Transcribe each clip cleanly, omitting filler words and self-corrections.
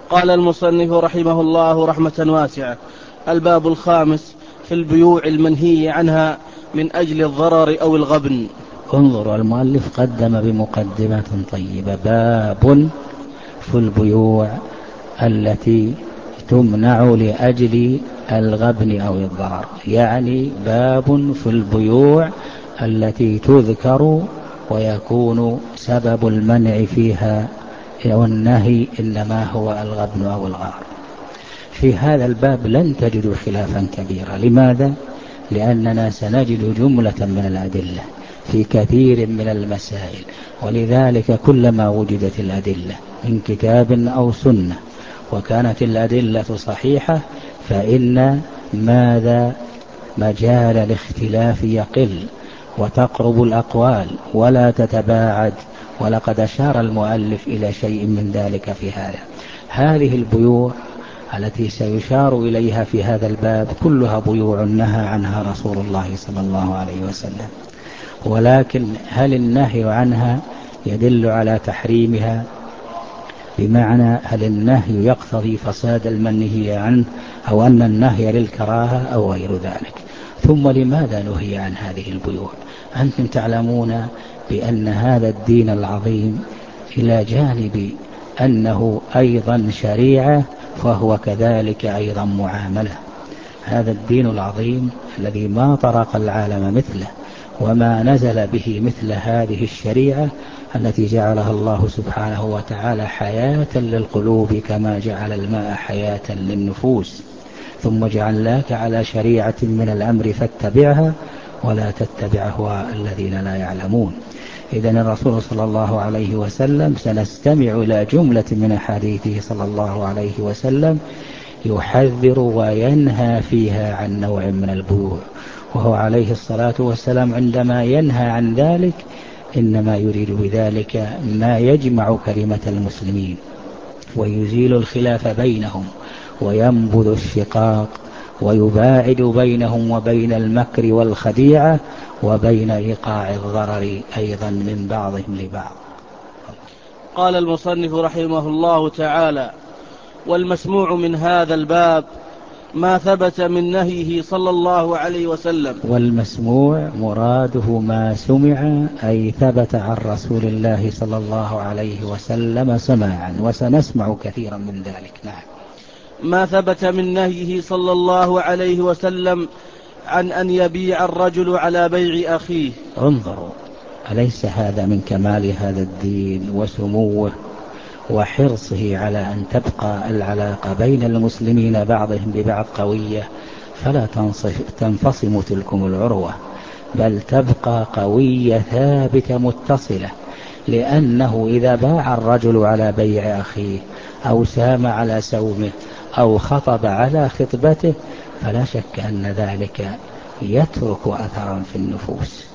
قال المصنف رحمه الله رحمة واسعة: الباب الخامس في البيوع المنهي عنها من أجل الضرر أو الغبن. انظروا، المؤلف قدم بمقدمة طيبة: باب في البيوع التي تمنع لأجل الغبن أو الضرر، يعني باب في البيوع التي تذكر ويكون سبب المنع فيها والنهي إنما هو الغبن أو الغرر. في هذا الباب لن تجدوا خلافا كبيرا. لماذا؟ لأننا سنجد جملة من الأدلة في كثير من المسائل، ولذلك كلما وجدت الأدلة من كتاب أو سنة وكانت الأدلة صحيحة فإن مجال الاختلاف يقل وتقرب الأقوال ولا تتباعد. ولقد أشار المؤلف إلى شيء من ذلك في هذا. هذه البيوع التي سيشار إليها في هذا الباب كلها بيوع نهى عنها رسول الله صلى الله عليه وسلم، ولكن هل النهي عنها يدل على تحريمها؟ بمعنى هل النهي يقتضي فساد المنهي عنه أو أن النهي للكراهة أو غير ذلك؟ ثم لماذا نهي عن هذه البيوع؟ أنتم تعلمون بأن هذا الدين العظيم إلى جانب أنه أيضا شريعة فهو كذلك أيضا معاملة. هذا الدين العظيم الذي ما طرق العالم مثله وما نزل به مثل هذه الشريعة التي جعلها الله سبحانه وتعالى حياة للقلوب كما جعل الماء حياة للنفوس، ثم جعلناك على شريعة من الأمر فاتبعها ولا تتبع أهواء الذين لا يعلمون. إذن الرسول صلى الله عليه وسلم سنستمع إلى جملة من أحاديثه صلى الله عليه وسلم يحذر وينهى فيها عن نوع من البيوع، وهو عليه الصلاة والسلام عندما ينهى عن ذلك إنما يريد بذلك ما يجمع كلمة المسلمين ويزيل الخلاف بينهم وينبذ الشقاق ويباعد بينهم وبين المكر والخديعة وبين إيقاع الضرر أيضا من بعضهم لبعض. قال المصنف رحمه الله تعالى: والمسموع من هذا الباب ما ثبت من نهيه صلى الله عليه وسلم. والمسموع مراده ما سمع أي ثبت عن رسول الله صلى الله عليه وسلم سماعا، وسنسمع كثيرا من ذلك. نعم. ما ثبت من نهيه صلى الله عليه وسلم عن أن يبيع الرجل على بيع أخيه. انظروا، أليس هذا من كمال هذا الدين وسموه وحرصه على أن تبقى العلاقة بين المسلمين بعضهم ببعض قوية، فلا تنفصم تلكم العروة بل تبقى قوية ثابتة متصلة. لأنه إذا باع الرجل على بيع أخيه أو سام على سومه أو خطب على خطبته فلا شك أن ذلك يترك أثرا في النفوس.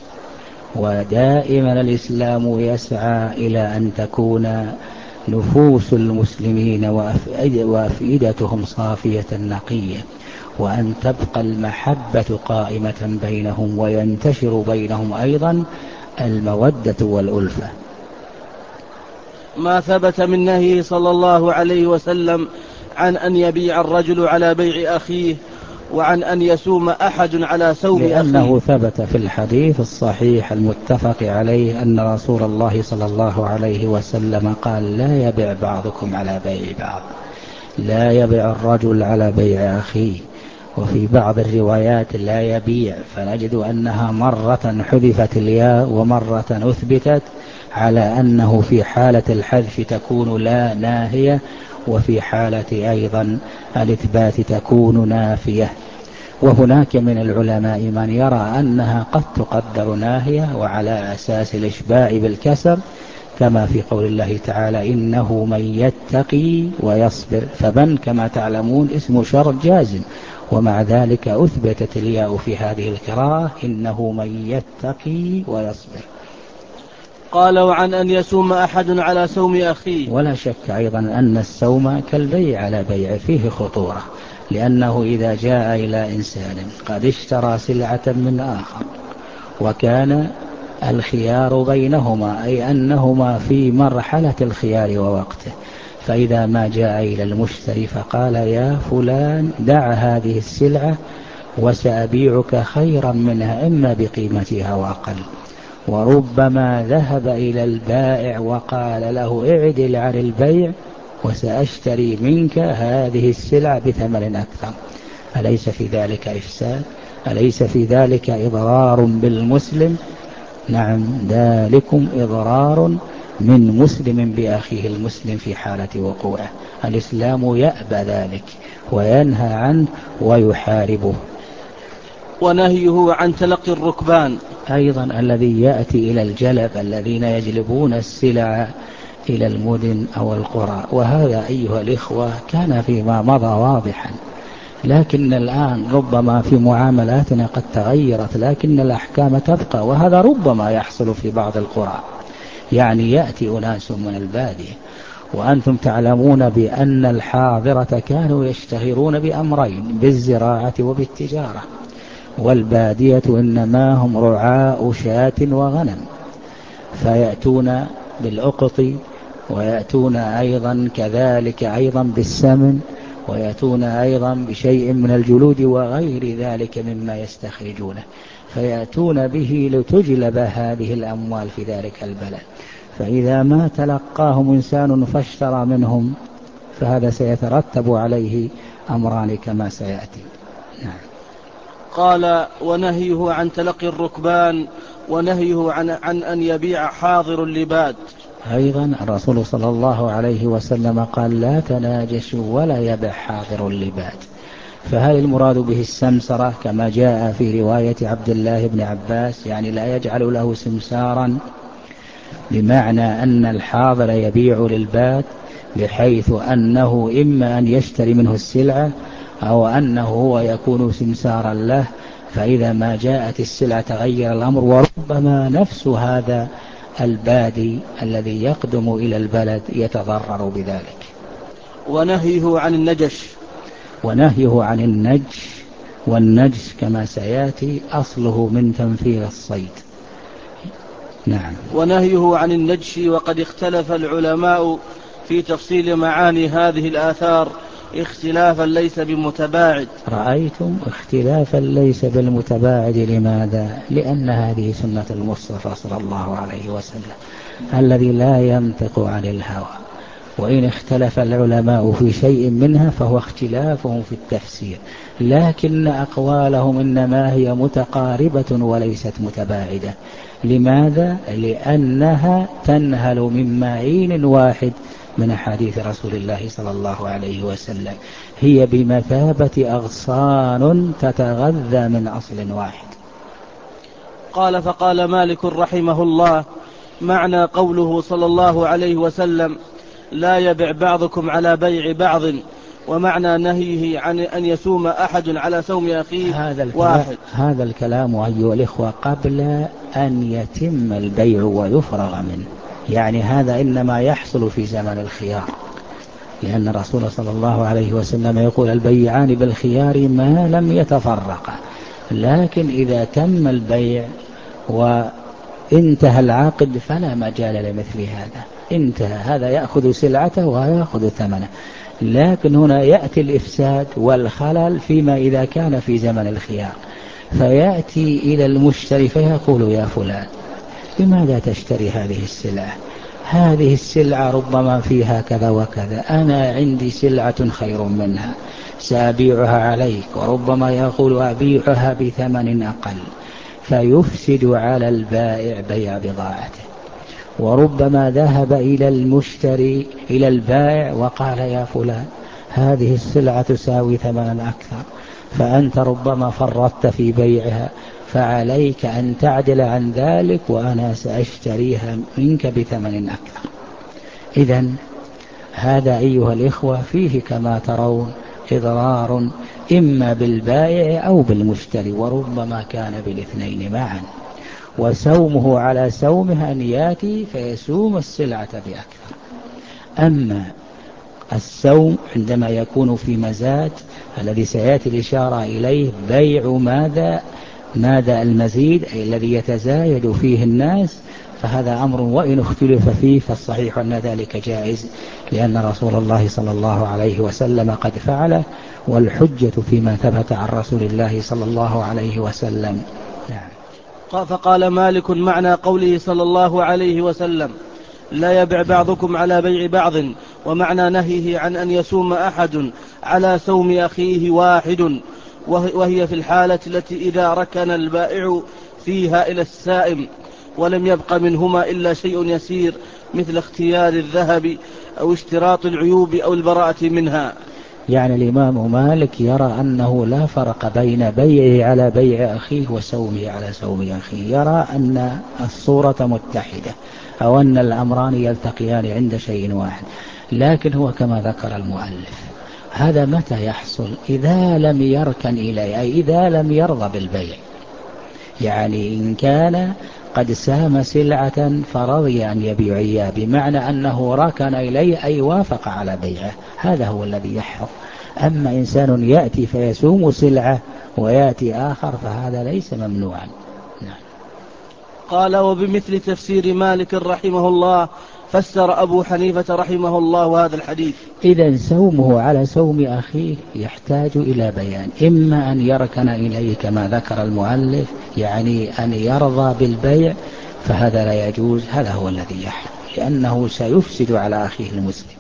ودائما الإسلام يسعى إلى أن تكون نفوس المسلمين وأفئدتهم صافية نقية، وأن تبقى المحبة قائمة بينهم وينتشر بينهم أيضا المودة والألفة. ما ثبت من نهيه صلى الله عليه وسلم عن أن يبيع الرجل على بيع أخيه وعن أن يسوم أحد على سوم أخيه، لأنه ثبت في الحديث الصحيح المتفق عليه أن رسول الله صلى الله عليه وسلم قال: لا يبيع بعضكم على بيع بعض، لا يبيع الرجل على بيع أخيه. وفي بعض الروايات لا يبيع، فنجد أنها مرة حذفت الياء ومرة أثبتت على أنه في حالة الحذف تكون لا ناهية، وفي حالة أيضا الإثبات تكون نافية. وهناك من العلماء من يرى أنها قد تقدر ناهية وعلى أساس الإشباع بالكسر، كما في قول الله تعالى: إنه من يتقي ويصبر. فمن كما تعلمون اسم شرط جازم، ومع ذلك أثبتت الياء في هذه القراءة: إنه من يتقي ويصبر. قال: وعن أن يسوم أحد على سوم أخيه. ولا شك أيضا أن السوم كالبيع على بيع فيه خطورة، لأنه إذا جاء إلى إنسان قد اشترى سلعة من آخر وكان الخيار بينهما، أي أنهما في مرحلة الخيار ووقته، فإذا ما جاء إلى المشتري فقال يا فلان دع هذه السلعة وسأبيعك خيرا منها إما بقيمتها وأقل. وربما ذهب إلى البائع وقال له اعدل عن البيع وسأشتري منك هذه السلعة بثمن أكثر. أليس في ذلك إفساد؟ أليس في ذلك إضرار بالمسلم؟ نعم، ذلكم إضرار من مسلم بأخيه المسلم في حالة وقوعه. الإسلام يأبى ذلك وينهى عنه ويحاربه. ونهيه عن تلقي الركبان أيضا الذي يأتي إلى الجلب، الذين يجلبون السلع إلى المدن أو القرى، وهذا أيها الإخوة كان فيما مضى واضحا، لكن الآن ربما في معاملاتنا قد تغيرت لكن الأحكام تبقى، وهذا ربما يحصل في بعض القرى. يعني يأتي أناس من البادية، وأنتم تعلمون بأن الحاضرة كانوا يشتهرون بأمرين، بالزراعة وبالتجارة، والبادية إنما هم رعاء شاة وغنم، فيأتون بالأقط ويأتون أيضا كذلك أيضا بالسمن، ويأتون أيضا بشيء من الجلود وغير ذلك مما يستخرجونه، فيأتون به لتجلب هذه الأموال في ذلك البلد. فإذا ما تلقاهم إنسان فاشترى منهم فهذا سيترتب عليه أمران كما سيأتي. نعم. قال ونهيه عن تلقي الركبان ونهيه عن أن يبيع حاضر اللباد. أيضا الرسول صلى الله عليه وسلم قال لا تناجشوا ولا يبع حاضر اللباد. فهل المراد به السمسرة كما جاء في رواية عبد الله بن عباس، يعني لا يجعل له سمسارا، بمعنى أن الحاضر يبيع للباد بحيث أنه إما أن يشتري منه السلعة أو أنه هو يكون سمسارا له، فإذا ما جاءت السلعة تغير الأمر، وربما نفس هذا البادي الذي يقدم إلى البلد يتضرر بذلك. ونهيه عن النجش. ونهيه عن النجش، والنجش كما سيأتي أصله من تنفير الصيد. نعم. ونهيه عن النجش. وقد اختلف العلماء في تفصيل معاني هذه الآثار اختلافا ليس بمتباعد. رأيتم اختلافا ليس بالمتباعد. لماذا؟ لأن هذه سنة المصطفى صلى الله عليه وسلم الذي لا ينطق عن الهوى، وإن اختلف العلماء في شيء منها فهو اختلافهم في التفسير، لكن أقوالهم إنما هي متقاربة وليست متباعدة. لماذا؟ لأنها تنهل من معين واحد من أحاديث رسول الله صلى الله عليه وسلم، هي بمثابة أغصان تتغذى من أصل واحد. قال فقال مالك رحمه الله معنى قوله صلى الله عليه وسلم لا يبع بعضكم على بيع بعض، ومعنى نهيه عن أن يسوم أحد على سوم أخيه واحد. هذا الكلام أيها الإخوة قبل أن يتم البيع ويفرغ منه، يعني هذا إنما يحصل في زمن الخيار، لأن الرسول صلى الله عليه وسلم يقول البيعان بالخيار ما لم يتفرقا، لكن إذا تم البيع وانتهى العقد فلا مجال لمثل هذا، انتهى، هذا يأخذ سلعته ويأخذ ثمنه. لكن هنا يأتي الإفساد والخلل فيما إذا كان في زمن الخيار، فيأتي إلى المشتري فيقول يا فلان لماذا تشتري هذه السلعة؟ هذه السلعة ربما فيها كذا وكذا، أنا عندي سلعة خير منها سأبيعها عليك، وربما يقول أبيعها بثمن أقل، فيفسد على البائع بيع بضاعته. وربما ذهب إلى المشتري إلى البائع وقال يا فلان هذه السلعة تساوي ثمنا أكثر، فأنت ربما فرطت في بيعها، فعليك أن تعدل عن ذلك وأنا سأشتريها منك بثمن أكثر. إذن هذا أيها الإخوة فيه كما ترون إضرار إما بالبائع أو بالمشتري، وربما كان بالاثنين معا، وسومه على سومه أن يأتي فيسوم السلعة بأكثر. أما السوم عندما يكون في مزاد الذي سيأتي الإشارة إليه بيع ماذا المزيد، أي الذي يتزايد فيه الناس، فهذا أمر وإن اختلف فيه فالصحيح أن ذلك جائز، لأن رسول الله صلى الله عليه وسلم قد فعله، والحجة فيما ثبت عن رسول الله صلى الله عليه وسلم. نعم. فقال مالك معنى قوله صلى الله عليه وسلم لا يبع بعضكم على بيع بعض، ومعنى نهيه عن أن يسوم أحد على سوم أخيه واحد، وهي في الحالة التي إذا ركن البائع فيها إلى السائم ولم يبق منهما إلا شيء يسير مثل اختيار الذهب أو اشتراط العيوب أو البراءة منها. يعني الإمام مالك يرى أنه لا فرق بين بيعه على بيع أخيه وسومه على سوم أخيه، يرى أن الصورة متحدة أو أن الأمران يلتقيان عند شيء واحد. لكن هو كما ذكر المؤلف هذا متى يحصل؟ إذا لم يركن إليه، أي إذا لم يرضى بالبيع. يعني إن كان قد سام سلعة فرضي أن يبيع إياه، بمعنى أنه ركن إليه أي وافق على بيعه، هذا هو الذي يحرم. أما إنسان يأتي فيسوم سلعة ويأتي آخر فهذا ليس ممنوعا. نعم. قال وبمثل تفسير مالك رحمه الله فسر أبو حنيفة رحمه الله هذا الحديث. إذن سومه على سوم أخيه يحتاج إلى بيان، إما أن يركن إليه كما ذكر المؤلف، يعني أن يرضى بالبيع، فهذا لا يجوز، هذا هو الذي يحرم لأنه سيفسد على أخيه المسلم.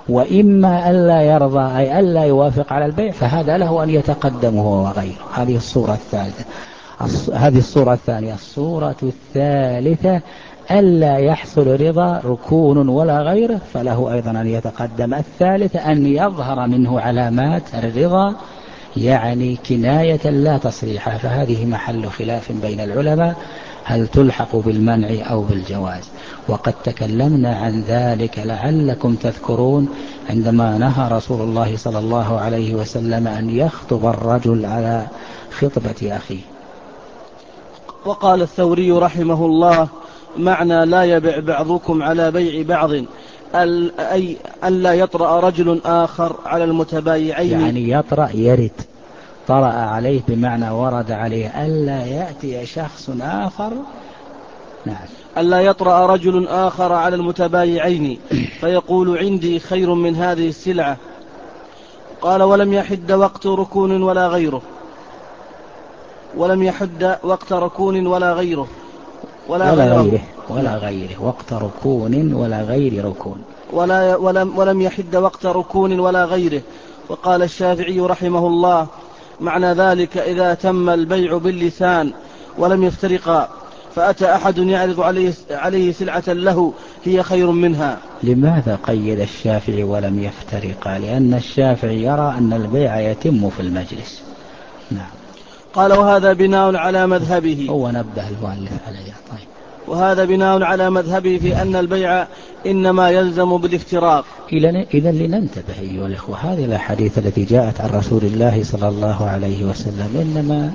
وإما ألا يرضى أي ألا يوافق على البيع، فهذا له أن يتقدم هو وغيره. هذه الصورة الثالثة. هذه الصورة الثانية. الصورة الثالثة ألا يحصل رضا ركون ولا غيره، فله أيضا أن يتقدم. الثالثة أن يظهر منه علامات الرضا، يعني كناية لا تصريحا، فهذه محل خلاف بين العلماء هل تلحق بالمنع أو بالجواز. وقد تكلمنا عن ذلك لعلكم تذكرون عندما نهى رسول الله صلى الله عليه وسلم أن يخطب الرجل على خطبة أخيه. وقال الثوري رحمه الله معنى لا يبع بعضكم على بيع بعض أي ألا يطرأ رجل آخر على المتبايعين، يعني يطرأ يرد، طرأ عليه بمعنى ورد عليه، ألا يأتي شخص آخر. نعم. ألا يطرأ رجل آخر على المتبايعين فيقول عندي خير من هذه السلعة. قال ولم يحد وقت ركون ولا غيره، ولم يحد وقت ركون ولا غيره ولا غيره وقت ركون ولا غير ركون ولم يحد وقت ركون ولا غيره. وقال الشافعي رحمه الله معنى ذلك إذا تم البيع باللسان ولم يفترقا، فأتى أحد يعرض عليه سلعة له هي خير منها. لماذا قيد الشافعي ولم يفترقا؟ لأن الشافعي يرى أن البيع يتم في المجلس. نعم. قال وهذا بناء على مذهبه. هو نبه المؤلف عليه. طيب. وهذا بناء على مذهبه في أن البيع إنما يلزم بالافتراق. إذا لننتبه أيها الأخوة، هذه الأحاديث التي جاءت عن رسول الله صلى الله عليه وسلم إنما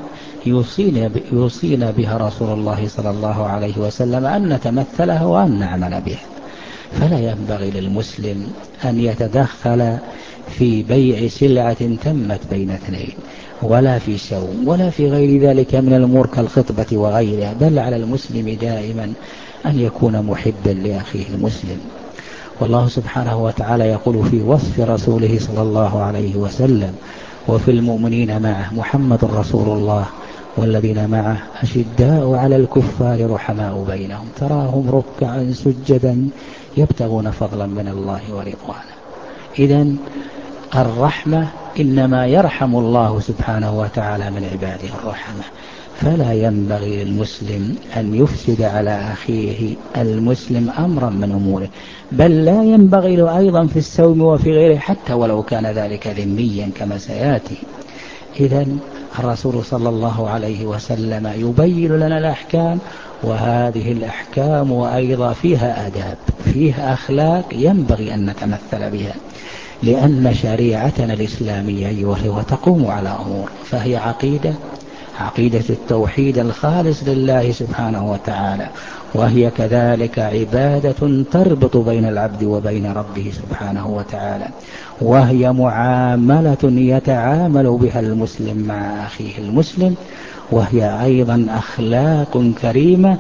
يوصينا بها رسول الله صلى الله عليه وسلم أن نتمثلها وأن نعمل بها. فلا ينبغي للمسلم أن يتدخل في بيع سلعة تمت بين اثنين، ولا في سوم، ولا في غير ذلك من الأمور كالخطبة وغيرها، بل على المسلم دائما أن يكون محبا لأخيه المسلم. والله سبحانه وتعالى يقول في وصف رسوله صلى الله عليه وسلم وفي المؤمنين معه محمد رسول الله والذين معه أشداء على الكفار رحماء بينهم تراهم ركعا سجدا يبتغون فضلا من الله ورضوانه. إذن الرحمة إنما يرحم الله سبحانه وتعالى من عباده الرحمة، فلا ينبغي للمسلم أن يفسد على أخيه المسلم أمرا من أموره، بل لا ينبغي له أيضا في السوم وفي غيره حتى ولو كان ذلك ذميا كما سيأتي. إذن الرسول صلى الله عليه وسلم يبين لنا الأحكام، وهذه الأحكام وأيضا فيها آداب، فيها أخلاق ينبغي أن نتمثل بها، لأن شريعتنا الإسلامية أيها تقوم على أمور، فهي عقيدة التوحيد الخالص لله سبحانه وتعالى، وهي كذلك عبادة تربط بين العبد وبين ربه سبحانه وتعالى، وهي معاملة يتعامل بها المسلم مع أخيه المسلم، وهي أيضا أخلاق كريمة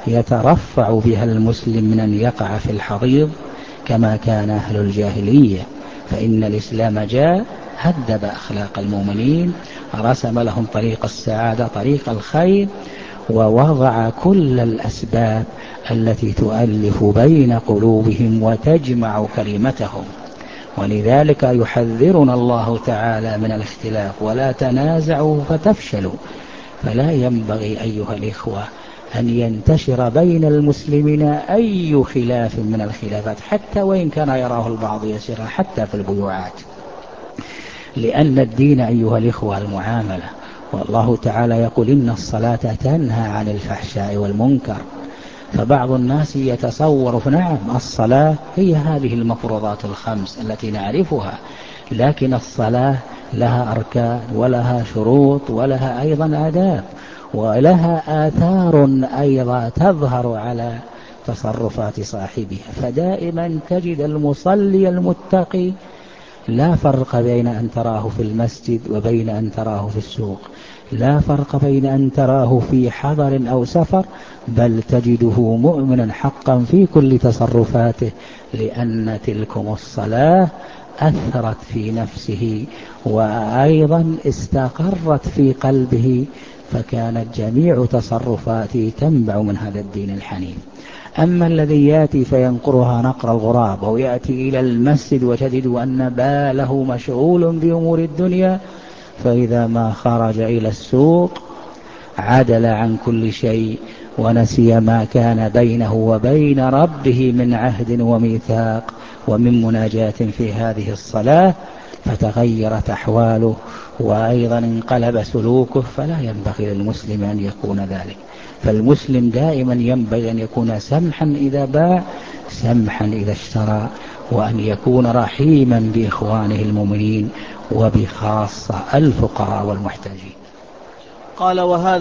يترفع بها المسلم من أن يقع في الحضيض كما كان أهل الجاهلية، فإن الإسلام جاء هذب أخلاق المؤمنين، رسم لهم طريق السعادة طريق الخير، ووضع كل الأسباب التي تؤلف بين قلوبهم وتجمع كلمتهم. ولذلك يحذرنا الله تعالى من الاختلاف: ولا تنازعوا فتفشلوا. فلا ينبغي أيها الإخوة أن ينتشر بين المسلمين أي خلاف من الخلافات، حتى وإن كان يراه البعض يسيرا، حتى في البيوعات، لأن الدين أيها الإخوة المعاملة. والله تعالى يقول: إن الصلاة تنهى عن الفحشاء والمنكر. فبعض الناس يتصور نعم الصلاة هي هذه المفروضات الخمس التي نعرفها، لكن الصلاة لها أركان ولها شروط ولها أيضا آداب ولها آثار أيضا تظهر على تصرفات صاحبها. فدائما تجد المصلي المتقي لا فرق بين أن تراه في المسجد وبين أن تراه في السوق، لا فرق بين أن تراه في حضر أو سفر، بل تجده مؤمنا حقا في كل تصرفاته، لأن تلكم الصلاة أثرت في نفسه وأيضا استقرت في قلبه، فكانت جميع تصرفاته تنبع من هذا الدين الحنيف. أما الذي يأتي فينقرها نقر الغراب، أو يأتي إلى المسجد وتجد أن باله مشغول بأمور الدنيا، فإذا ما خرج إلى السوق عدل عن كل شيء ونسي ما كان بينه وبين ربه من عهد وميثاق ومن مناجاة في هذه الصلاة، فتغيرت أحواله وأيضا انقلب سلوكه. فلا ينبغي للمسلم أن يكون ذلك. فالمسلم دائما ينبغي أن يكون سمحا إذا باع، سمحا إذا اشترى، وأن يكون رحيما بإخوانه المؤمنين وبخاصة الفقراء والمحتاجين. قال: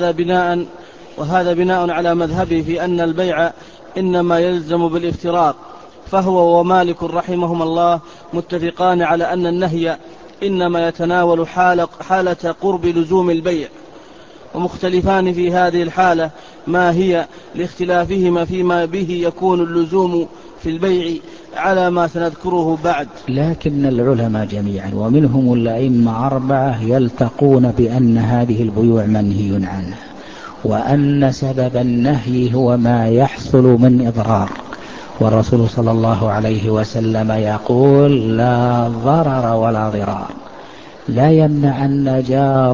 وهذا بناء على مذهبه في أن البيع إنما يلزم بالافتراق، فهو ومالك رحمهما الله متفقان على أن النهي إنما يتناول حالة قرب لزوم البيع، ومختلفان في هذه الحالة ما هي، لاختلافهما فيما به يكون اللزوم في البيع على ما سنذكره بعد. لكن العلماء جميعا ومنهم الأئمة 4 يلتقون بأن هذه البيوع منهي عنها، وأن سبب النهي هو ما يحصل من إضرار. والرسول صلى الله عليه وسلم يقول: لا ضرر ولا ضرار. لا يمنعن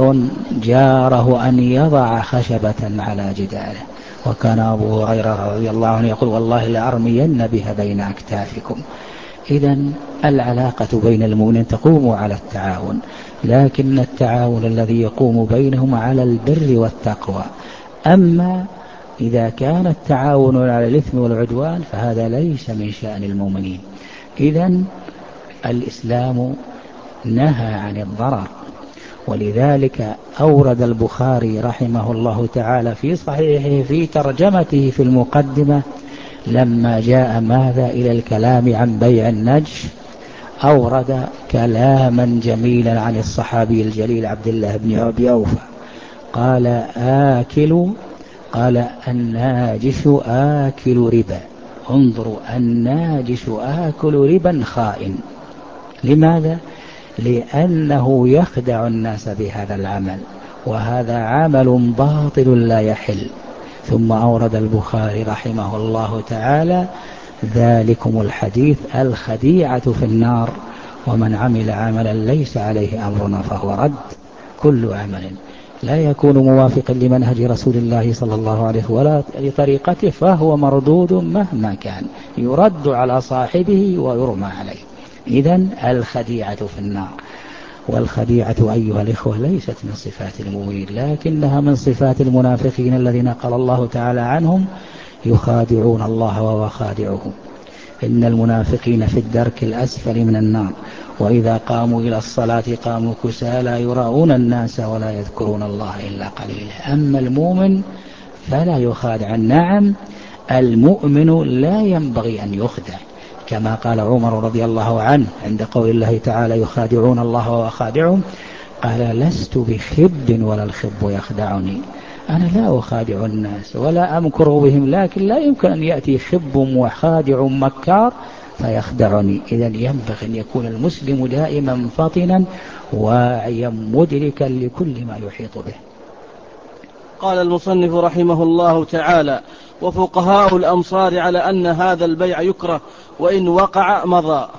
جاره أن يضع خشبة على جداره. وكان أبو هريرة رضي الله عنه يقول: والله لأرمين بها بين أكتافكم. إذن العلاقة بين المؤمنين تقوم على التعاون، لكن التعاون الذي يقوم بينهم على البر والتقوى. أما إذا كان التعاون على الإثم والعدوان فهذا ليس من شأن المؤمنين. إذن الإسلام نهى عن الضرر. ولذلك أورد البخاري رحمه الله تعالى في صحيحه في ترجمته في المقدمة لما جاء ماذا إلى الكلام عن بيع النجش، أورد كلاما جميلا عن الصحابي الجليل عبد الله بن أبي أوفى. قال الناجش آكل ربا. انظروا: الناجش آكل ربا خائن. لماذا؟ لأنه يخدع الناس بهذا العمل، وهذا عمل باطل لا يحل. ثم أورد البخاري رحمه الله تعالى: ذلكم الحديث الخديعة في النار، ومن عمل عملا ليس عليه أمرنا فهو رد. كل عمل لا يكون موافقا لمنهج رسول الله صلى الله عليه ولا لطريقته فهو مردود مهما كان، يرد على صاحبه ويرمى عليه. إذن الخديعة في النار. والخديعة أيها الإخوة ليست من صفات المؤمنين، لكنها من صفات المنافقين الذين قال الله تعالى عنهم: يخادعون الله وهو خادعهم. إن المنافقين في الدرك الأسفل من النار، وإذا قاموا إلى الصلاة قاموا كسالى يراءون الناس ولا يذكرون الله إلا قليلا. أما المؤمن فلا يخادع. نعم، المؤمن لا ينبغي أن يخدع، كما قال عمر رضي الله عنه عند قول الله تعالى: يخادعون الله وهو خادعهم، قال: لست بخب ولا الخب يخدعني. أنا لا أخادع الناس ولا أمكر بهم، لكن لا يمكن أن يأتي خب وخادع مكار فيخدعني. إذا ينبغي أن يكون المسلم دائما فطنا واعيا مدركا لكل ما يحيط به. قال المصنف رحمه الله تعالى: وفقهاء الأمصار على أن هذا البيع يكره وإن وقع مضى.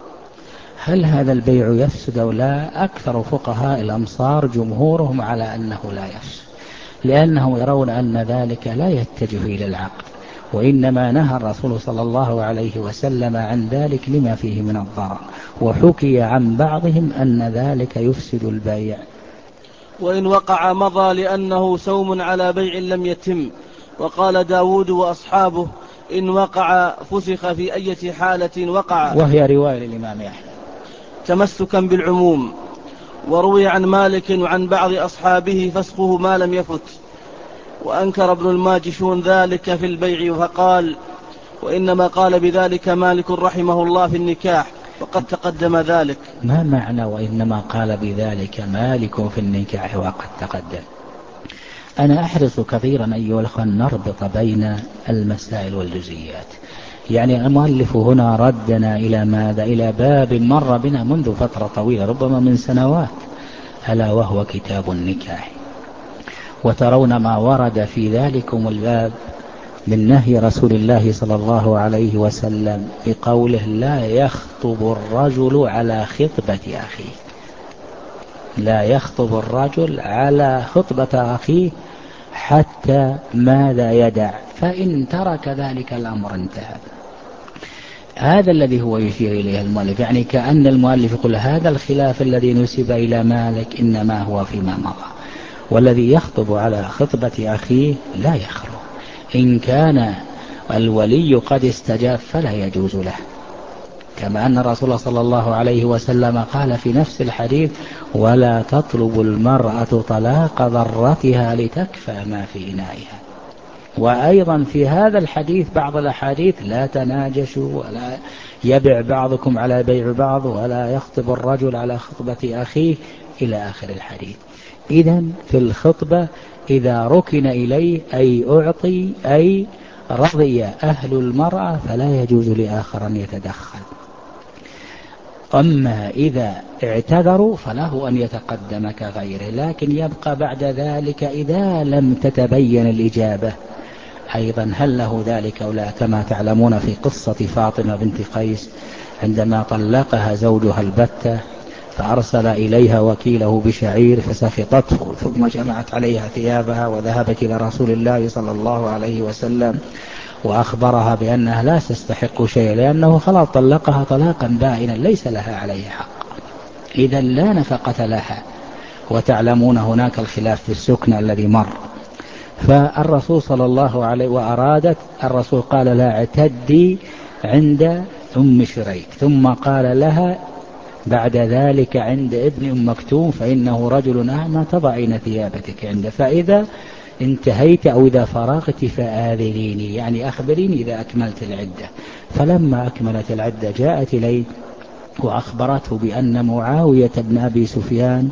هل هذا البيع يفسد أو لا؟ أكثر فقهاء الأمصار جمهورهم على أنه لا يفسد، لأنهم يرون أن ذلك لا يتجه إلى العقد، وإنما نهى الرسول صلى الله عليه وسلم عن ذلك لما فيه من الضرر، وحكي عن بعضهم أن ذلك يفسد البيع. وإن وقع مضى لأنه سوم على بيع لم يتم. وقال داود وأصحابه: إن وقع فسخ في أي حالة وقع، وهي رواية للإمام أحمد تمسكا بالعموم. وروي عن مالك وعن بعض أصحابه فسخه ما لم يفت. وأنكر ابن الماجشون ذلك في البيع فقال: وإنما قال بذلك مالك رحمه الله في النكاح، وقد تقدم ذلك. ما معنى وإنما قال بذلك مالك في النكاح وقد تقدم؟ أنا أحرص كثيرا أيها الأخوة أن نربط بين المسائل والجزئيات. يعني المؤلف هنا ردنا إلى ماذا؟ إلى باب مر بنا منذ فترة طويلة ربما من سنوات، ألا وهو كتاب النكاح. وترون ما ورد في ذلكم الباب من نهي رسول الله صلى الله عليه وسلم بقوله: لا يخطب الرجل على خطبة أخيه. لا يخطب الرجل على خطبة أخيه حتى ماذا يدع، فإن ترك ذلك الأمر انتهى. هذا الذي هو يشير إليه المؤلف، يعني كأن المؤلف يقول هذا الخلاف الذي نسب إلى مالك إنما هو فيما مضى، والذي يخطب على خطبة أخيه لا يخلو. إن كان الولي قد استجاب فلا يجوز له، كما أن الرسول صلى الله عليه وسلم قال في نفس الحديث: ولا تطلب المرأة طلاق ضرتها لتكفى ما في إنائها. وأيضا في هذا الحديث بعض الأحاديث: لا تناجشوا ولا يبع بعضكم على بيع بعض ولا يخطب الرجل على خطبة أخيه إلى آخر الحديث. إذن في الخطبة إذا ركن إليه أي أعطي أي رضي أهل المرأة فلا يجوز لآخر أن يتدخل. أما إذا اعتذروا فله أن يتقدم كغيره، لكن يبقى بعد ذلك إذا لم تتبين الإجابة أيضا هل له ذلك أو لا، كما تعلمون في قصة فاطمة بنت قيس عندما طلقها زوجها البتة فأرسل إليها وكيله بشعير فسخطته، ثم جمعت عليها ثيابها وذهبت إلى رسول الله صلى الله عليه وسلم وأخبرها بأنها لا تستحق شيء لأنه خلاص طلقها طلاقا بائنا ليس لها عليه حق، إذا لا نفقة لها. وتعلمون هناك الخلاف في السكن الذي مر. فالرسول صلى الله عليه وأرادت الرسول قال: لا اعتدي عند أم شريك، ثم قال لها بعد ذلك عند ابن أم مكتوم فإنه رجل أعمى تضعين ثيابتك عنده، فإذا انتهيت أو إذا فرغت فآذنيني، يعني أخبريني إذا أكملت العدة. فلما أكملت العدة جاءت إليه وأخبرته بأن معاوية بن أبي سفيان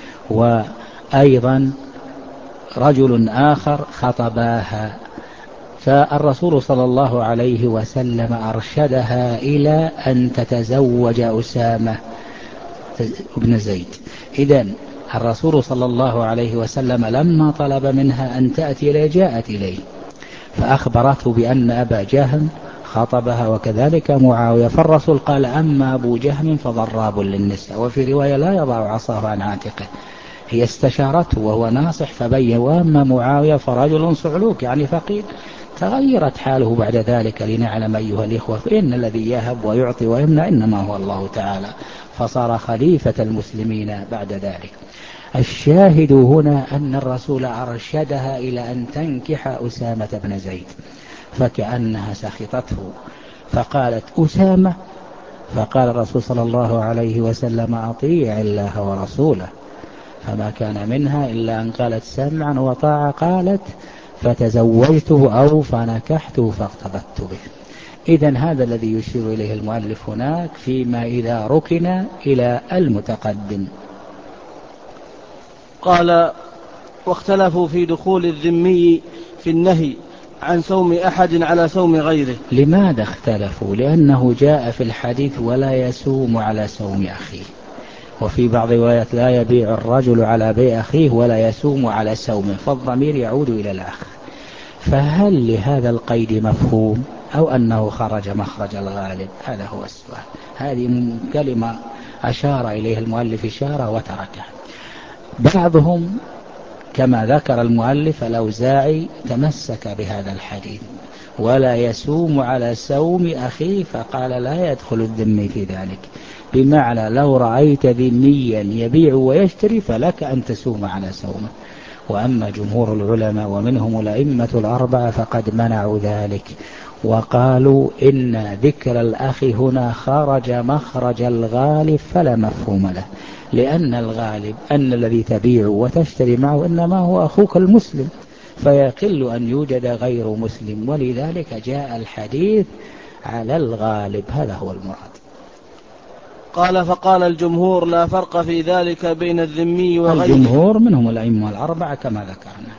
وأيضا رجل آخر خطباها، فالرسول صلى الله عليه وسلم أرشدها إلى أن تتزوج أسامة بن زيد. إذن الرسول صلى الله عليه وسلم لما طلب منها أن تأتي إليه جاءت إليه فأخبرته بأن أبا جهم خطبها وكذلك معاوية، فالرسول قال: أما أبو جهم فضراب للنساء، وفي رواية لا يضع عصاه عن عاتقه. هي استشارته وهو ناصح فبين، وأما معاوية فرجل صعلوك يعني فقير. تغيرت حاله بعد ذلك لنعلم أيها الإخوة فإن الذي يهب ويعطي ويمنع إنما هو الله تعالى، فصار خليفة المسلمين بعد ذلك. الشاهد هنا أن الرسول أرشدها إلى أن تنكح أسامة بن زيد، فكأنها سخطته فقالت: أسامة؟ فقال الرسول صلى الله عليه وسلم: أطيع الله ورسوله. فما كان منها إلا أن قالت: سمعا وطاعة. قالت: فتزوجته أو فنكحته فارتبطت به. إذن هذا الذي يشير إليه المؤلف هناك فيما إذا ركن إلى المتقدم. قال: واختلفوا في دخول الذمي في النهي عن صوم أحد على صوم غيره. لماذا اختلفوا؟ لأنه جاء في الحديث ولا يسوم على صوم أخيه، وفي بعض الروايات لا يبيع الرجل على بيع أخيه ولا يسوم على سومه، فالضمير يعود إلى الأخ. فهل لهذا القيد مفهوم أو أنه خرج مخرج الغالب؟ هذا هو السؤال. هذه كلمة أشار إليها المؤلف إشارة وتركها. بعضهم كما ذكر المؤلف الأوزاعي تمسك بهذا الحديث ولا يسوم على سوم أخيه، فقال لا يدخل الذمي في ذلك، بمعنى لو رأيت ذميا يبيع ويشتري فلك أن تسوم على سومه. وأما جمهور العلماء ومنهم الأئمة الأربعة فقد منعوا ذلك، وقالوا إن ذكر الأخ هنا خرج مخرج الغالب فلا مفهوم له، لأن الغالب أن الذي تبيع وتشتري معه إنما هو أخوك المسلم، فيقل أن يوجد غير مسلم، ولذلك جاء الحديث على الغالب. هذا هو المراد. قال فقال الجمهور لا فرق في ذلك بين الذمي وغيره. الجمهور منهم الأئمة الأربعة كما ذكرنا.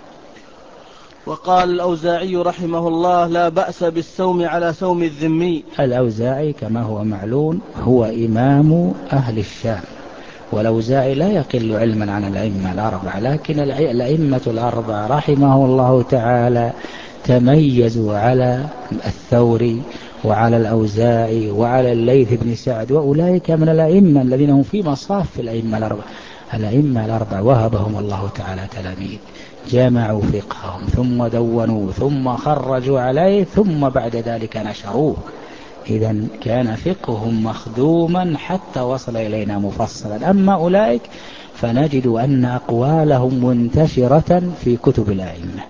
وقال الأوزاعي رحمه الله لا بأس بالصوم على صوم الذمي. الأوزاعي كما هو معلوم هو إمام أهل الشام، والأوزاعي لا يقل علما عن الأئمة الأربعة، لكن الأئمة الأربعة رحمه الله تعالى تميزوا على الثوري وعلى الأوزاعي وعلى الليث بن سعد، وأولئك من الأئمة الذين هم في مصاف الأئمة الأربعة. الأئمة الأربعة وهبهم الله تعالى تلاميذ جمعوا فقههم ثم دونوه ثم خرجوا عليه ثم بعد ذلك نشروه. إذن كان فقههم مخدوما حتى وصل إلينا مفصلا. أما أولئك فنجد أن أقوالهم منتشرة في كتب الأئمة.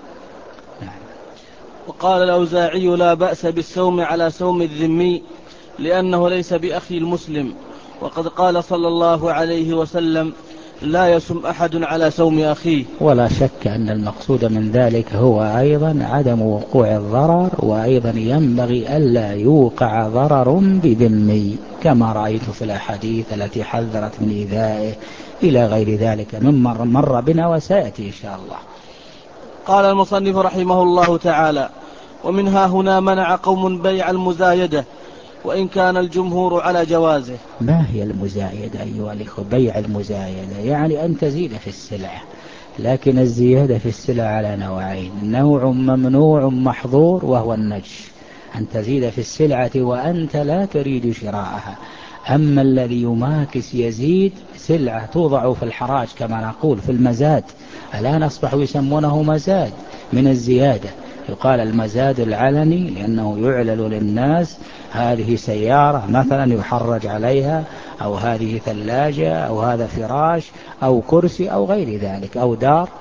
وقال الأوزاعي لا بأس بالصوم على صوم الذمي لأنه ليس بأخي المسلم، وقد قال صلى الله عليه وسلم لا يصم أحد على صوم أخيه. ولا شك أن المقصود من ذلك هو أيضا عدم وقوع الضرر، وأيضا ينبغي ألا يوقع ضرر بذمي كما رأيت في الأحاديث التي حذرت من إيذائه إلى غير ذلك مما مر بنا وسيأتي إن شاء الله. قال المصنف رحمه الله تعالى ومنها هنا منع قوم بيع المزايدة وإن كان الجمهور على جوازه. ما هي المزايدة أيها الأخوة؟ بيع المزايدة يعني أن تزيد في السلعة، لكن الزيادة في السلع على نوعين: نوع ممنوع محظور وهو النجش، أن تزيد في السلعة وأنت لا تريد شراءها. أما الذي يماكس يزيد سلعة توضع في الحراج كما نقول في المزاد، الآن أصبحوا يسمونه مزاد من الزيادة، يقال المزاد العلني لأنه يعلن للناس هذه سيارة مثلا يحرج عليها، أو هذه ثلاجة، أو هذا فراش، أو كرسي، أو غير ذلك، أو دار.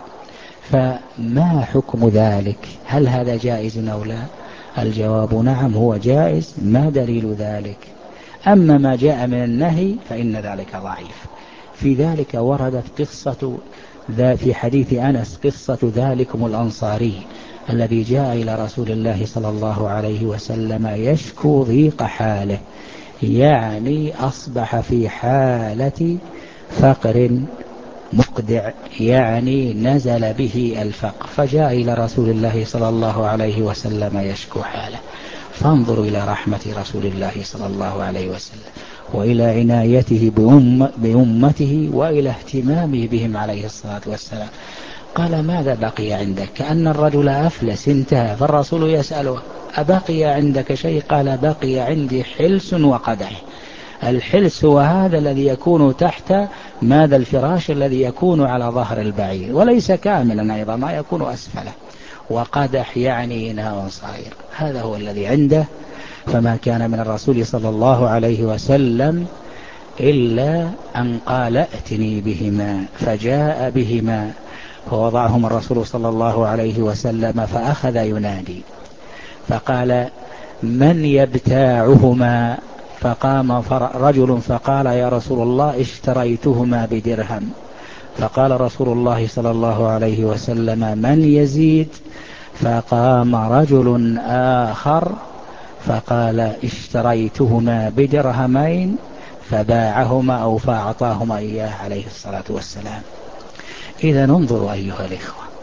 فما حكم ذلك؟ هل هذا جائز أو لا؟ الجواب نعم هو جائز. ما دليل ذلك؟ أما ما جاء من النهي فإن ذلك ضعيف. في ذلك وردت قصة في حديث أنس قصة ذلكم الأنصاري الذي جاء إلى رسول الله صلى الله عليه وسلم يشكو ضيق حاله، يعني أصبح في حالة فقر مقدع، يعني نزل به الفقر، فجاء إلى رسول الله صلى الله عليه وسلم يشكو حاله. فانظروا إلى رحمة رسول الله صلى الله عليه وسلم وإلى عنايته بأمته وإلى اهتمامه بهم عليه الصلاة والسلام. قال ماذا بقي عندك؟ كأن الرجل أفلس انتهى، فالرسول يسأله أبقي عندك شيء؟ قال بقي عندي حلس وقدح. الحلس هو هذا الذي يكون تحت ماذا الفراش الذي يكون على ظهر البعير وليس كاملا، أيضا ما يكون أسفله، وقدح يعني إناء صغير، هذا هو الذي عنده. فما كان من الرسول صلى الله عليه وسلم إلا أن قال ائتني بهما، فجاء بهما فوضعهم الرسول صلى الله عليه وسلم فأخذ ينادي فقال من يبتاعهما؟ فقام رجل فقال يا رسول الله اشتريتهما بدرهم. فقال رسول الله صلى الله عليه وسلم من يزيد؟ فقام رجل آخر فقال اشتريتهما بدرهمين، فباعهما أو فأعطاهما إياه عليه الصلاة والسلام. إذا انظروا أيها الإخوة،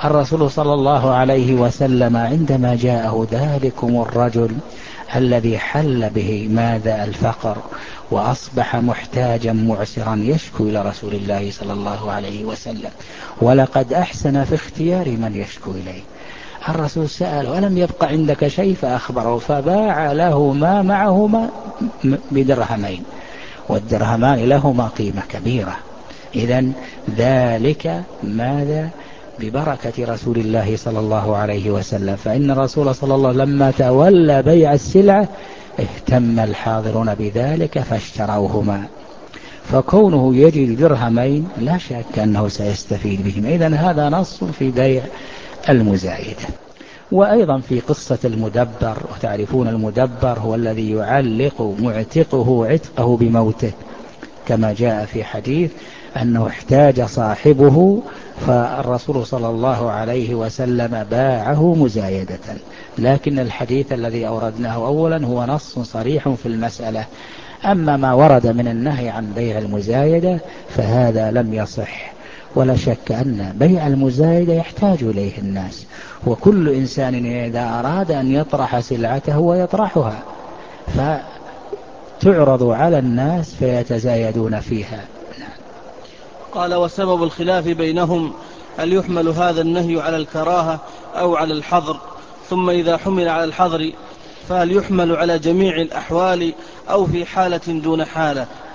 الرسول صلى الله عليه وسلم عندما جاءه ذلكم الرجل الذي حل به ماذا الفقر وأصبح محتاجا معسرا يشكو إلى رسول الله صلى الله عليه وسلم، ولقد أحسن في اختيار من يشكو إليه. الرسول سأل ولم يبق عندك شيء فأخبره، فباع له ما معهما بدرهمين، والدرهمان لهما قيمة كبيرة. إذن ذلك ماذا؟ ببركة رسول الله صلى الله عليه وسلم. فإن الرسول صلى الله عليه وسلم لما تولى بيع السلعة اهتم الحاضرون بذلك فاشتروهما، فكونه يجد درهمين لا شك أنه سيستفيد بهما. إذن هذا نص في بيع المزايدة. وأيضا في قصة المدبر، وتعرفون المدبر هو الذي يعلق معتقه عتقه بموته، كما جاء في حديث أنه احتاج صاحبه فالرسول صلى الله عليه وسلم باعه مزايدة. لكن الحديث الذي أوردناه أولا هو نص صريح في المسألة. أما ما ورد من النهي عن بيع المزايدة فهذا لم يصح، ولا شك أن بيع المزايدة يحتاج إليه الناس، وكل إنسان إذا أراد أن يطرح سلعته ويطرحها فتعرض على الناس فيتزايدون فيها. قال: وسبب الخلاف بينهم هل يحمل هذا النهي على الكراهة أو على الحظر؟ ثم إذا حمل على الحظر فهل يحمل على جميع الأحوال أو في حالة دون حالة؟